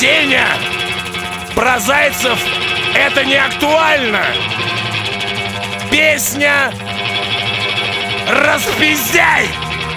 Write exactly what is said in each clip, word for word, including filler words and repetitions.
Сеня, про зайцев это не актуально. Песня «Распиздяй».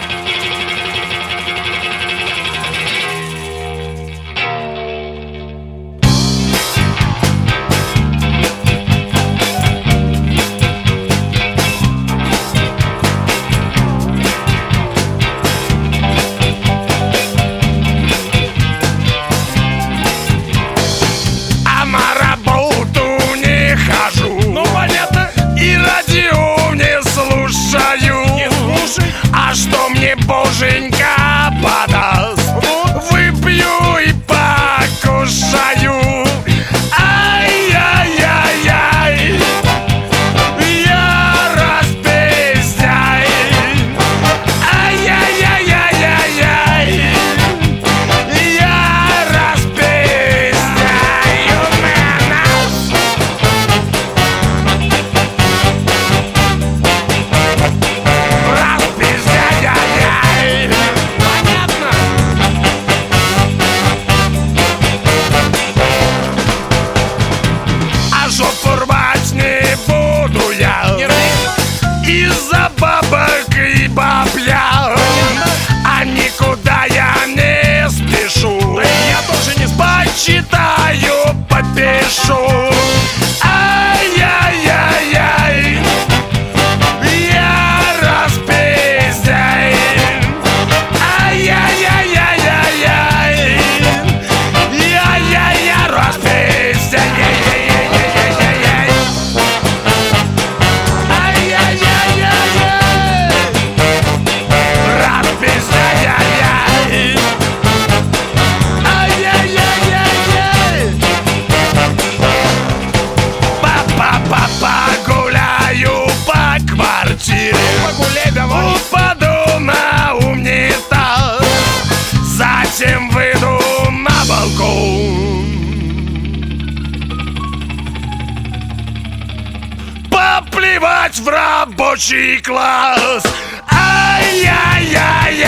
Боженька подаст, выпью и покушаю. Ай-яй-яй-яй, я распиздяй. Ай-яй-яй-яй-яй, я распиздяй. Из-за бабок и бабля, а никуда я не спешу. Да и я тоже не спешу. Почитаю, попишу. Ай-яй-яй-яй, я распиздяй. Ай-яй-яй-яй-яй, я-я-я распиздяй. Погуляй давай. Упаду на унитаз, затем выйду на балкон. Поплевать в рабочий класс. Ай-яй-яй-яй.